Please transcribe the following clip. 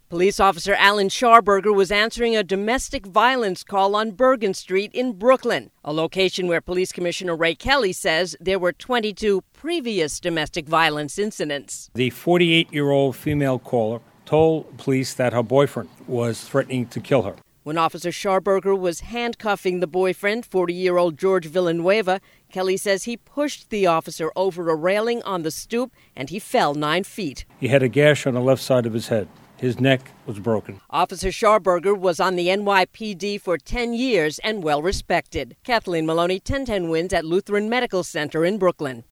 Police officer Alan Scharberger was answering a domestic violence call on Bergen Street in Brooklyn, a location where Police Commissioner Ray Kelly says there were 22 previous domestic violence incidents. The 48-year-old female caller told police that her boyfriend was threatening to kill her. When Officer Scharberger was handcuffing the boyfriend, 40-year-old George Villanueva, Kelly says he pushed the officer over a railing on the stoop and he fell 9 feet. He had a gash on the left side of his head. His neck was broken. Officer Scharberger was on the NYPD for 10 years and well respected. Kathleen Maloney, 1010 Wins at Lutheran Medical Center in Brooklyn.